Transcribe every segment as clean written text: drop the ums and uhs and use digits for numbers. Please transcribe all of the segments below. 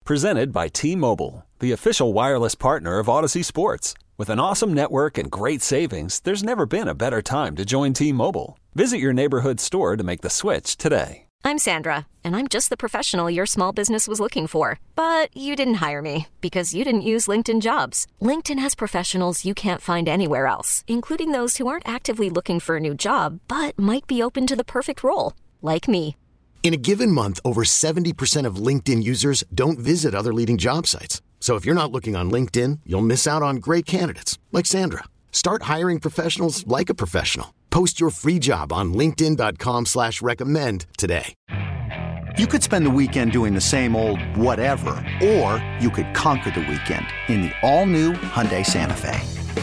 Presented by T-Mobile, the official wireless partner of Odyssey Sports. With an awesome network and great savings, there's never been a better time to join T-Mobile. Visit your neighborhood store to make the switch today. I'm Sandra, and I'm just the professional your small business was looking for. But you didn't hire me because you didn't use LinkedIn Jobs. LinkedIn has professionals you can't find anywhere else, including those who aren't actively looking for a new job, but might be open to the perfect role, like me. In a given month, over 70% of LinkedIn users don't visit other leading job sites. So if you're not looking on LinkedIn, you'll miss out on great candidates like Sandra. Start hiring professionals like a professional. Post your free job on linkedin.com/recommend today. You could spend the weekend doing the same old whatever, or you could conquer the weekend in the all-new Hyundai Santa Fe.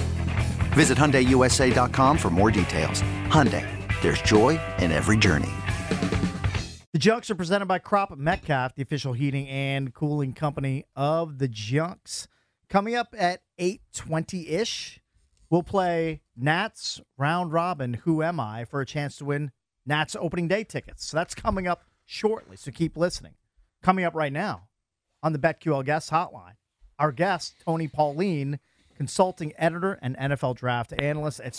Visit HyundaiUSA.com for more details. Hyundai, there's joy in every journey. The Junks are presented by Crop Metcalf, the official heating and cooling company of the Junks. Coming up at 8:20-ish, we'll play Nats Round Robin, Who Am I, for a chance to win Nats opening day tickets. So that's coming up shortly, so keep listening. Coming up right now on the BetQL Guest Hotline, our guest, Tony Pauline, consulting editor and NFL draft analyst at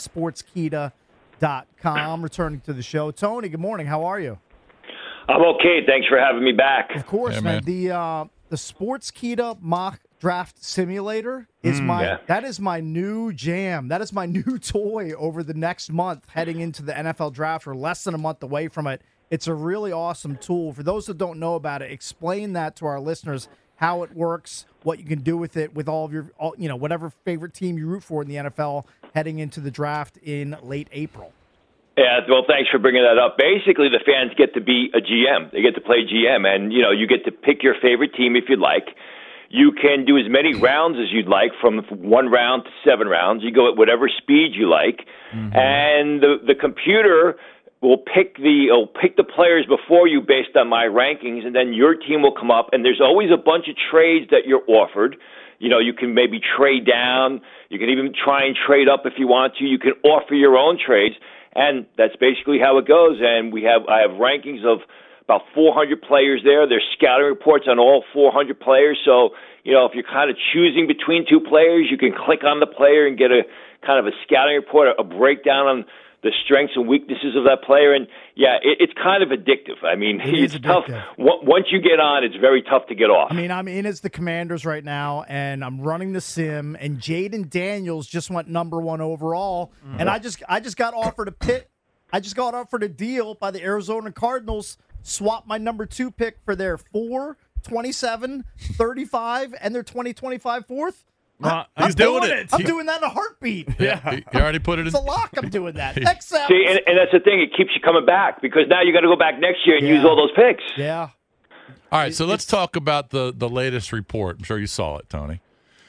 Sportskeeda.com, returning to the show. Tony, good morning. How are you? I'm okay. Thanks for having me back. Of course, man. The Sportskeeda mock draft simulator is that is my new jam. That is my new toy over the next month heading into the NFL draft. We're less than a month away from it. It's a really awesome tool. For those that don't know about it, explain that to our listeners, how it works, what you can do with it, with all of your, whatever favorite team you root for in the NFL heading into the draft in late April. Yeah, well, thanks for bringing that up. Basically, the fans get to be a GM. They get to play GM, and, you get to pick your favorite team if you'd like. You can do as many rounds as you'd like, from 1 round to 7 rounds. You go at whatever speed you like, and the computer will pick the players before you based on my rankings, and then your team will come up, and there's always a bunch of trades that you're offered. You can maybe trade down. You can even try and trade up if you want to. You can offer your own trades. And that's basically how it goes. And I have rankings of about 400 players there. There's scouting reports on all 400 players. So, if you're kind of choosing between 2 players, you can click on the player and get a kind of a scouting report, a breakdown on the strengths and weaknesses of that player. And, yeah, it's kind of addictive. I mean, it's tough. Once you get on, it's very tough to get off. I mean, I'm in as the Commanders right now, and I'm running the sim, and Jaden Daniels just went number 1 overall, and I just got offered a pick. I just got offered a deal by the Arizona Cardinals, swap my number 2 pick for their 4, 27, 35, and their 2025 fourth. He's doing it. I'm doing that in a heartbeat. Yeah, he already put it in. It's a lock. I'm doing that. Except, see, and that's the thing. It keeps you coming back because now you got to go back next year and use all those picks. Yeah. All right, so let's talk about the latest report. I'm sure you saw it, Tony.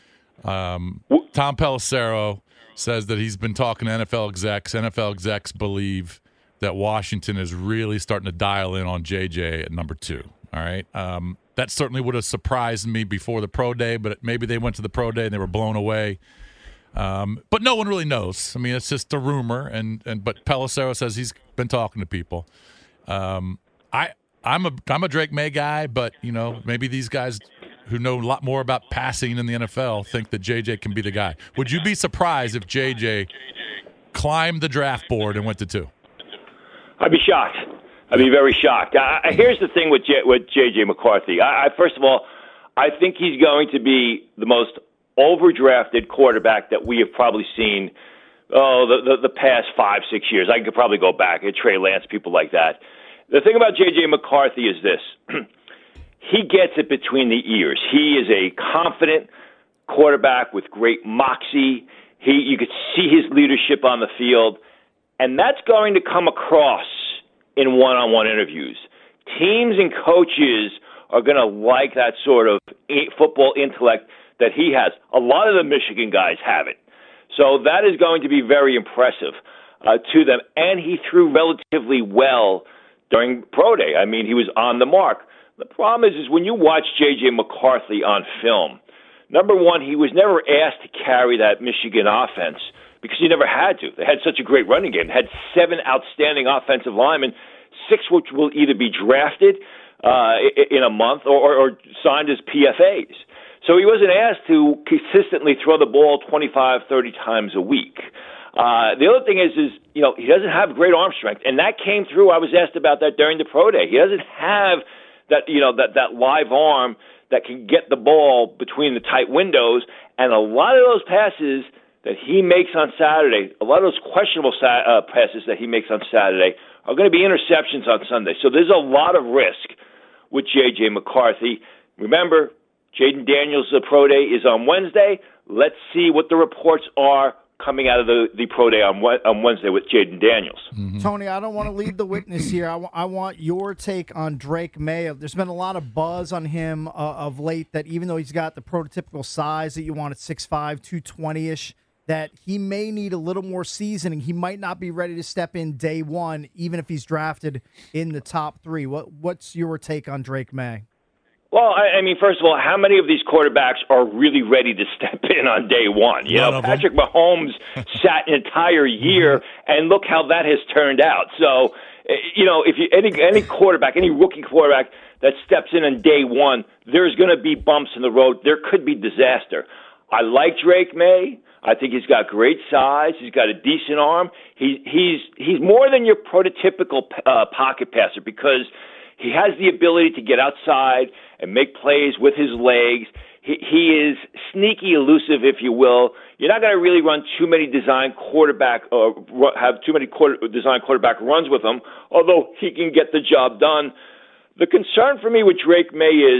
Tom Pelissero says that he's been talking to NFL execs. NFL execs believe that Washington is really starting to dial in on JJ at number 2. All right. That certainly would have surprised me before the pro day, but maybe they went to the pro day and they were blown away. But no one really knows. I mean, it's just a rumor. But Pelissero says he's been talking to people. I'm a Drake May guy, but maybe these guys who know a lot more about passing in the NFL think that JJ can be the guy. Would you be surprised if JJ climbed the draft board and went to 2? I'd be shocked. I'd be very shocked. Here's the thing with J.J. McCarthy. First of all, I think he's going to be the most overdrafted quarterback that we have probably seen the past 5-6 years. I could probably go back at Trey Lance, people like that. The thing about J.J. McCarthy is this. He gets it between the ears. He is a confident quarterback with great moxie. You could see his leadership on the field, and that's going to come across in one-on-one interviews. Teams and coaches are going to like that sort of football intellect that he has. A lot of the Michigan guys have it. So that is going to be very impressive to them. And he threw relatively well during Pro Day. I mean, he was on the mark. The problem is when you watch J.J. McCarthy on film, number one, he was never asked to carry that Michigan offense because he never had to. They had such a great running game. They had 7 outstanding offensive linemen, 6 which will either be drafted in a month or signed as PFAs. So he wasn't asked to consistently throw the ball 25, 30 times a week. The other thing is he doesn't have great arm strength, and that came through. I was asked about that during the pro day. He doesn't have that live arm that can get the ball between the tight windows, and a lot of those passes that he makes on Saturday, a lot of those questionable passes that he makes on Saturday are going to be interceptions on Sunday. So there's a lot of risk with J.J. McCarthy. Remember, Jaden Daniels' pro day is on Wednesday. Let's see what the reports are coming out of the pro day on Wednesday with Jaden Daniels. Mm-hmm. Tony, I don't want to lead the witness here. I want your take on Drake May. There's been a lot of buzz on him of late that even though he's got the prototypical size that you want at 6'5", 220-ish, that he may need a little more seasoning. He might not be ready to step in day one, even if he's drafted in the top 3. What's your take on Drake May? Well, I mean, first of all, how many of these quarterbacks are really ready to step in on day one? Patrick Mahomes sat an entire year, and look how that has turned out. So, if any quarterback, any rookie quarterback that steps in on day one, there's going to be bumps in the road. There could be disaster. I like Drake May. I think he's got great size. He's got a decent arm. He's more than your prototypical pocket passer because he has the ability to get outside and make plays with his legs. He is sneaky elusive, if you will. You're not going to really run too many design quarterback or have too many design quarterback runs with him, although he can get the job done. The concern for me with Drake May is,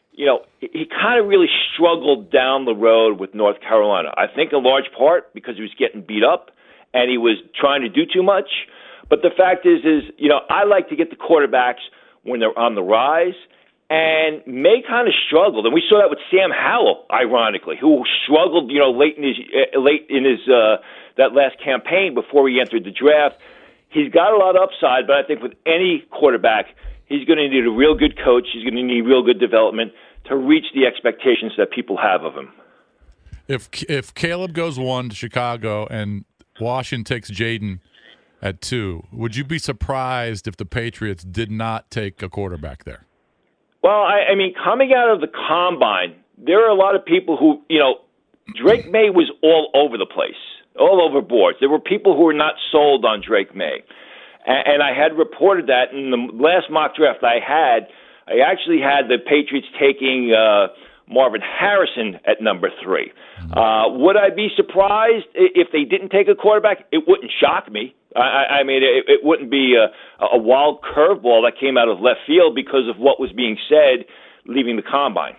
he kind of really struggled down the road with North Carolina. I think in large part because he was getting beat up and he was trying to do too much. But the fact is, I like to get the quarterbacks when they're on the rise, and May kind of struggled, and we saw that with Sam Howell, ironically, who struggled, late in his that last campaign before he entered the draft. He's got a lot of upside, but I think with any quarterback, he's going to need a real good coach. He's going to need real good development to reach the expectations that people have of him. If Caleb goes 1 to Chicago and Washington takes Jaden at 2, would you be surprised if the Patriots did not take a quarterback there? Well, I mean, coming out of the Combine, there are a lot of people who, Drake May was all over the place, all over boards. There were people who were not sold on Drake May. And I had reported that in the last mock draft I actually had the Patriots taking Marvin Harrison at number 3. Would I be surprised if they didn't take a quarterback? It wouldn't shock me. I mean, it wouldn't be a wild curveball that came out of left field because of what was being said leaving the Combine.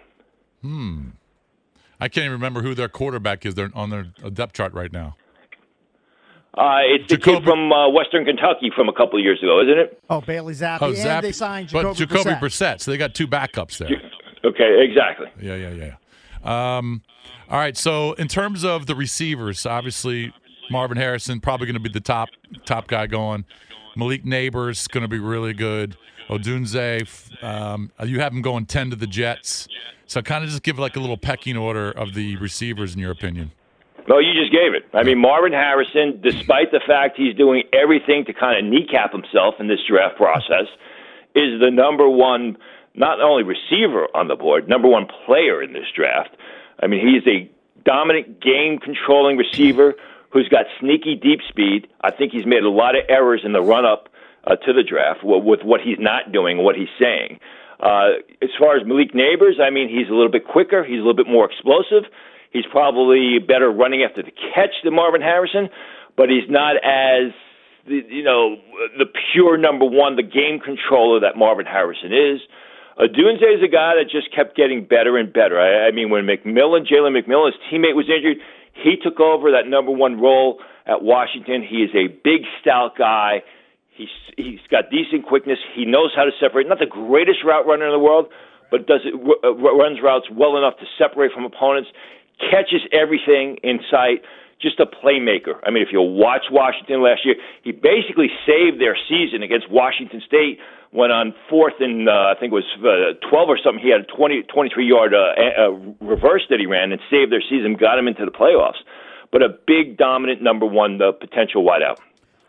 I can't even remember who their quarterback is. They're on their depth chart right now. It's the kid from Western Kentucky from a couple of years ago, isn't it? Oh, Bailey Zappi. Oh, and they signed Jacoby Brissett. So they got 2 backups there. Okay, exactly. Yeah. All right, so in terms of the receivers, obviously Marvin Harrison probably going to be the top guy going. Malik Neighbors going to be really good. Odunze, you have him going 10 to the Jets. So kind of just give like a little pecking order of the receivers in your opinion. No, you just gave it. I mean, Marvin Harrison, despite the fact he's doing everything to kind of kneecap himself in this draft process, is the number one, not only receiver on the board, number one player in this draft. I mean, he's a dominant game-controlling receiver who's got sneaky deep speed. I think he's made a lot of errors in the run-up to the draft with what he's not doing, what he's saying. As far as Malik Neighbors, I mean, he's a little bit quicker. He's a little bit more explosive. He's probably better running after the catch than Marvin Harrison, but he's not as, the pure number one, the game controller that Marvin Harrison is. Odunze is a guy that just kept getting better and better. I mean, when Jalen McMillan, his teammate, was injured, he took over that number one role at Washington. He is a big, stout guy. He's got decent quickness. He knows how to separate. Not the greatest route runner in the world, but runs routes well enough to separate from opponents. Catches everything in sight. Just a playmaker. I mean, if you watch Washington last year, he basically saved their season against Washington State when on 4th and I think it was 12 or something, he had a 23-yard reverse that he ran and saved their season, got him into the playoffs. But a big, dominant number one potential wideout.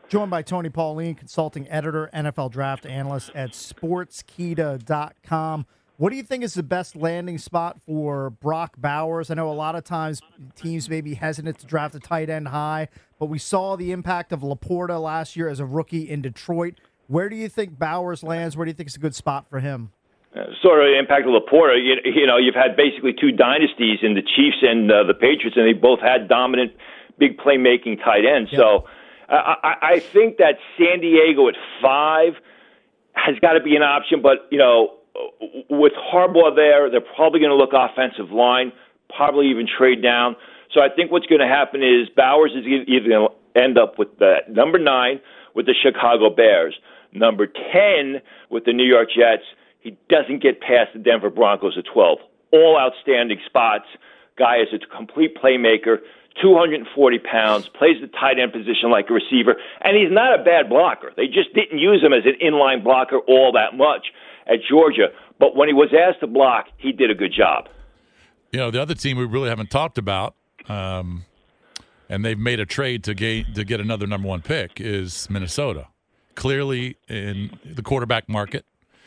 Joined by Tony Pauline, consulting editor, NFL draft analyst at sportskeeda.com. What do you think is the best landing spot for Brock Bowers? I know a lot of times teams may be hesitant to draft a tight end high, but we saw the impact of Laporta last year as a rookie in Detroit. Where do you think Bowers lands? Where do you think is a good spot for him? Sort of the impact of Laporta. You know, you've had basically two dynasties in the Chiefs and the Patriots, and they both had dominant, big playmaking tight ends. Yep. So I think that San Diego at 5 has got to be an option, but, you know, with Harbaugh there, they're probably going to look offensive line, probably even trade down. So I think what's going to happen is Bowers is either going to end up with the number 9 with the Chicago Bears, number 10 with the New York Jets. He doesn't get past the Denver Broncos at 12. All outstanding spots. Guy is a complete playmaker, 240 pounds, plays the tight end position like a receiver, and he's not a bad blocker. They just didn't use him as an inline blocker all that much at Georgia. But when he was asked to block, he did a good job. You know, the other team we really haven't talked about, and they've made a trade to get another number 1 pick, is Minnesota. Clearly in the quarterback market.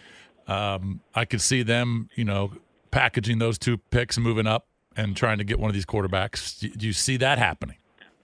I could see them, you know, packaging those 2 picks and moving up and trying to get one of these quarterbacks. Do you see that happening?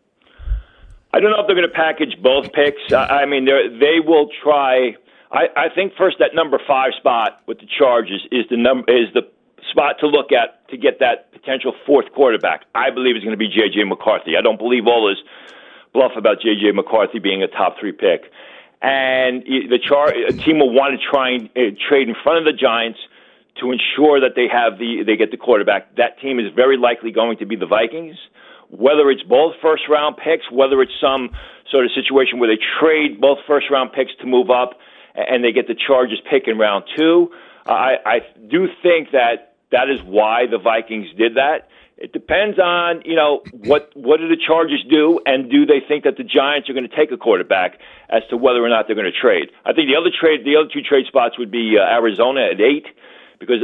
I don't know if they're going to package both picks. I mean, they will try. I think first that number 5 spot with the Chargers is the spot to look at to get that potential 4th quarterback. I believe it's going to be J.J. McCarthy. I don't believe all this bluff about J.J. McCarthy being a top 3 pick. And a team will want to try and trade in front of the Giants to ensure that they get the quarterback. That team is very likely going to be the Vikings. Whether it's both first-round picks, whether it's some sort of situation where they trade both first-round picks to move up and they get the Chargers pick in round 2, I do think that is why the Vikings did that. It depends on, you know, what do the Chargers do, and do they think that the Giants are going to take a quarterback as to whether or not they're going to trade. I think the other 2 trade spots would be Atlanta at 8, because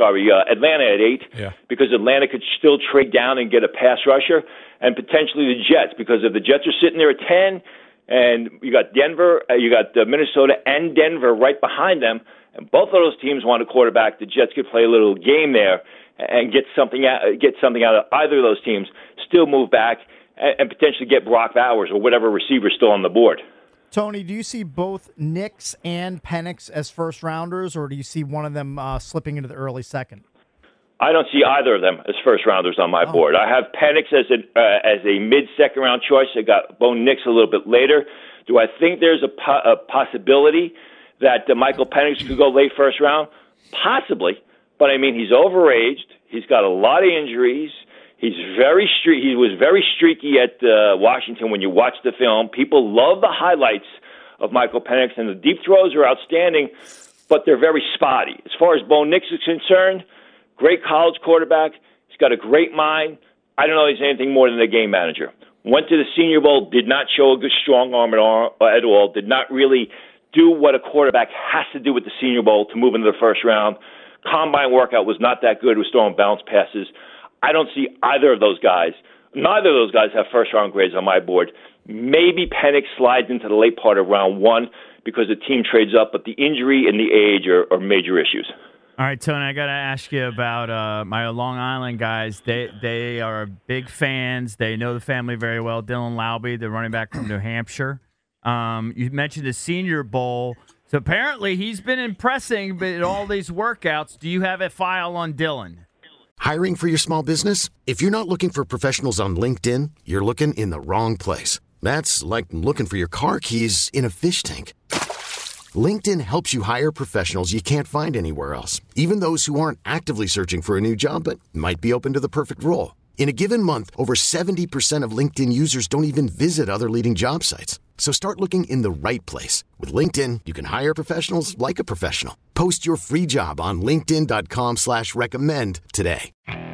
because Atlanta could still trade down and get a pass rusher, and potentially the Jets, because if the Jets are sitting there at 10, and you got Denver, you got Minnesota and Denver right behind them, and both of those teams want a quarterback, the Jets could play a little game there and get something out of either of those teams, still move back and potentially get Brock Bowers or whatever receiver still on the board. Tony, do you see both Nix and Penix as first-rounders, or do you see one of them slipping into the early second? I don't see either of them as first-rounders on my board. I have Penix as a mid-second round choice. I got Bo Nix a little bit later. Do I think there's a possibility that Michael Penix could go late first round? Possibly. But, I mean, he's overaged. He's got a lot of injuries. He was very streaky at Washington when you watch the film. People love the highlights of Michael Penix, and the deep throws are outstanding, but they're very spotty. As far as Bo Nix is concerned, great college quarterback. He's got a great mind. I don't know if he's anything more than a game manager. Went to the Senior Bowl, did not show a good strong arm at all, did not really do what a quarterback has to do with the Senior Bowl to move into the first round. Combine workout was not that good. Was throwing bounce passes. I don't see either of those guys. Neither of those guys have first-round grades on my board. Maybe Penix slides into the late part of round 1 because the team trades up, but the injury and the age are major issues. All right, Tony, I got to ask you about my Long Island guys. They are big fans. They know the family very well. Dylan Laube, the running back from New Hampshire. You mentioned the Senior Bowl. So apparently he's been impressing at all these workouts. Do you have a file on Dylan? Hiring for your small business? If you're not looking for professionals on LinkedIn, you're looking in the wrong place. That's like looking for your car keys in a fish tank. LinkedIn helps you hire professionals you can't find anywhere else, even those who aren't actively searching for a new job but might be open to the perfect role. In a given month, over 70% of LinkedIn users don't even visit other leading job sites. So start looking in the right place. With LinkedIn, you can hire professionals like a professional. Post your free job on linkedin.com/recommend today.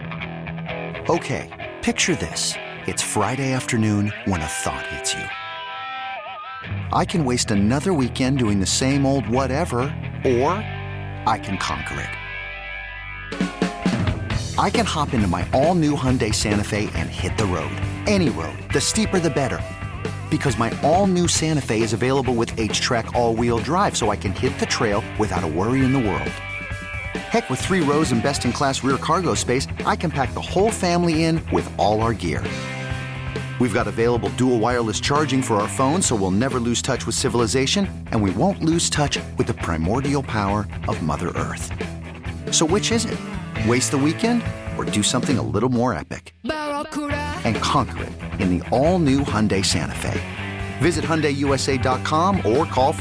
Okay, picture this. It's Friday afternoon when a thought hits you. I can waste another weekend doing the same old whatever, or I can conquer it. I can hop into my all-new Hyundai Santa Fe and hit the road. Any road. The steeper, the better. Because my all-new Santa Fe is available with H-Track all-wheel drive, so I can hit the trail without a worry in the world. Heck, with 3 rows and best-in-class rear cargo space, I can pack the whole family in with all our gear. We've got available dual wireless charging for our phones, so we'll never lose touch with civilization, and we won't lose touch with the primordial power of Mother Earth. So which is it? Waste the weekend or do something a little more epic? And conquer it in the all-new Hyundai Santa Fe. Visit HyundaiUSA.com or call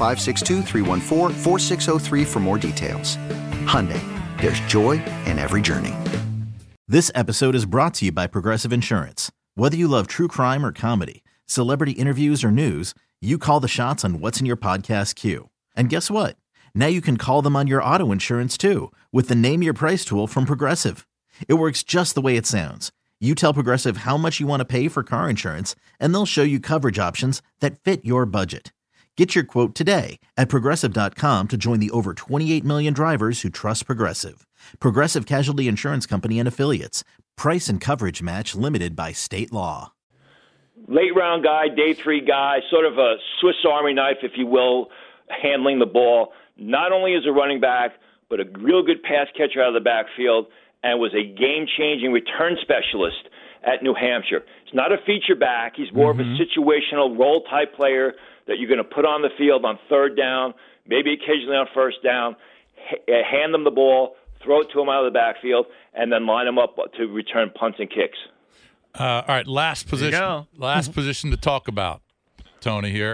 562-314-4603 for more details. Hyundai, there's joy in every journey. This episode is brought to you by Progressive Insurance. Whether you love true crime or comedy, celebrity interviews or news, you call the shots on what's in your podcast queue. And guess what? Now you can call them on your auto insurance too with the Name Your Price tool from Progressive. It works just the way it sounds. You tell Progressive how much you want to pay for car insurance, and they'll show you coverage options that fit your budget. Get your quote today at Progressive.com to join the over 28 million drivers who trust Progressive. Progressive Casualty Insurance Company and Affiliates. Price and coverage match limited by state law. Late round guy, day 3 guy, sort of a Swiss Army knife, if you will, handling the ball. Not only is a running back, but a real good pass catcher out of the backfield, and was a game-changing return specialist at New Hampshire. He's not a feature back. He's more of a situational role-type player that you're going to put on the field on 3rd down, maybe occasionally on 1st down, hand them the ball, throw it to him out of the backfield, and then line him up to return punts and kicks. All right, last position to talk about, Tony, here.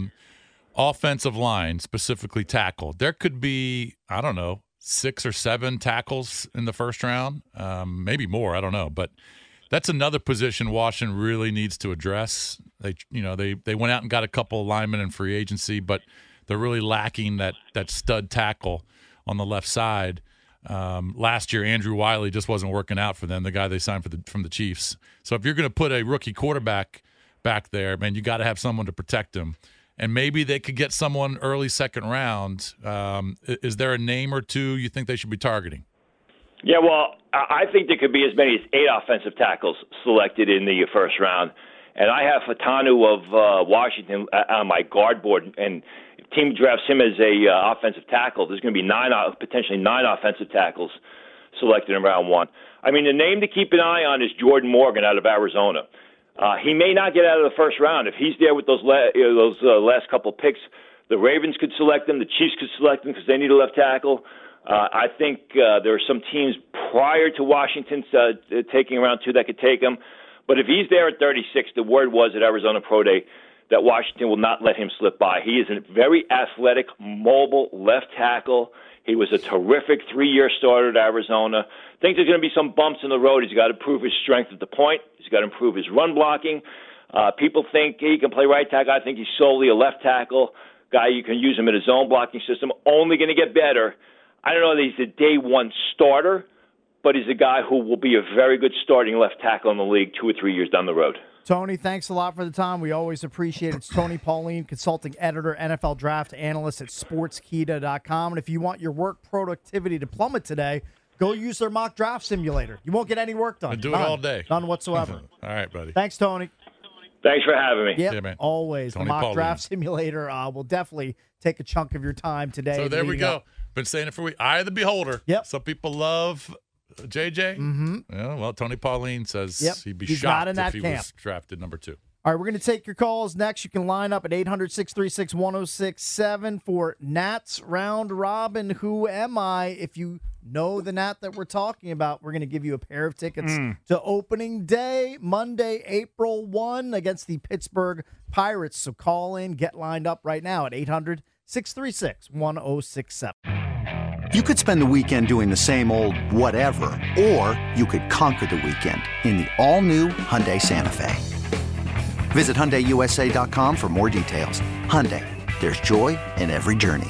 Offensive line, specifically tackle. There could be, 6 or 7 tackles in the first round, maybe more. I don't know, but that's another position Washington really needs to address. They went out and got a couple of linemen in free agency, but they're really lacking that stud tackle on the left side. Last year, Andrew Wiley just wasn't working out for them, the guy they signed from the Chiefs. So if you're going to put a rookie quarterback back there, man, you got to have someone to protect him. And maybe they could get someone early 2nd round. Is there a name or two you think they should be targeting? Yeah, well, I think there could be as many as 8 offensive tackles selected in the first round. And I have Fatanu of Washington on my guard board, and if the team drafts him as a offensive tackle, there's going to be potentially 9 offensive tackles selected in round 1. I mean, the name to keep an eye on is Jordan Morgan out of Arizona. He may not get out of the first round. If he's there with those last couple picks, the Ravens could select him, the Chiefs could select him because they need a left tackle. I think there are some teams prior to Washington taking round 2 that could take him. But if he's there at 36, the word was at Arizona Pro Day that Washington will not let him slip by. He is a very athletic, mobile left tackle. He was a terrific 3-year starter at Arizona. I think there's going to be some bumps in the road. He's got to improve his strength at the point. He's got to improve his run blocking. People think he can play right tackle. I think he's solely a left tackle guy. You can use him in his own blocking system. Only going to get better. I don't know that he's a day 1 starter, but he's a guy who will be a very good starting left tackle in the league 2 or 3 years down the road. Tony, thanks a lot for the time. We always appreciate it. It's Tony Pauline, consulting editor, NFL draft analyst at sportskeeda.com. And if you want your work productivity to plummet today, go use their mock draft simulator. You won't get any work done. Do it all day. None whatsoever. All right, buddy. Thanks, Tony. Thanks for having me. Yep, yeah, man. Always. Tony The mock Pauline. draft simulator will definitely take a chunk of your time today. So there we go. Up. Been saying it for a week. Eye of the beholder. Yep. Some people love JJ. Mm-hmm. Yeah, well, Tony Pauline says he'd be He's shocked not in that if he camp. was drafted number 2. All right, we're going to take your calls next. You can line up at 800-636-1067 for Nats Round Robin. Who am I? If you know the Nat that we're talking about, we're going to give you a pair of tickets to opening day, Monday, April 1, against the Pittsburgh Pirates. So call in, get lined up right now at 800-636-1067. You could spend the weekend doing the same old whatever, or you could conquer the weekend in the all-new Hyundai Santa Fe. Visit HyundaiUSA.com for more details. Hyundai, there's joy in every journey.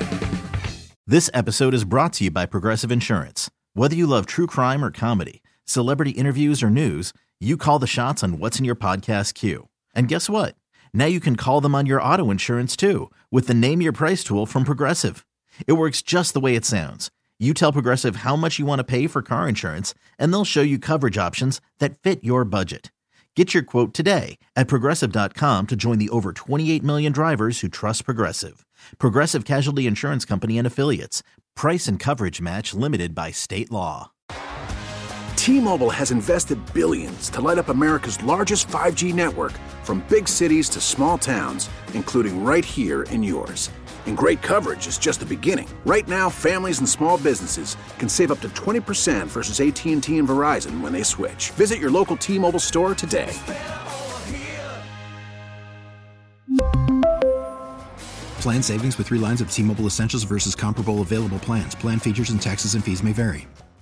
This episode is brought to you by Progressive Insurance. Whether you love true crime or comedy, celebrity interviews or news, you call the shots on what's in your podcast queue. And guess what? Now you can call them on your auto insurance too with the Name Your Price tool from Progressive. It works just the way it sounds. You tell Progressive how much you want to pay for car insurance, and they'll show you coverage options that fit your budget. Get your quote today at Progressive.com to join the over 28 million drivers who trust Progressive. Progressive Casualty Insurance Company and Affiliates. Price and coverage match limited by state law. T-Mobile has invested billions to light up America's largest 5G network, from big cities to small towns, including right here in yours. And great coverage is just the beginning. Right now, families and small businesses can save up to 20% versus AT&T and Verizon when they switch. Visit your local T-Mobile store today. Plan savings with 3 lines of T-Mobile Essentials versus comparable available plans. Plan features and taxes and fees may vary.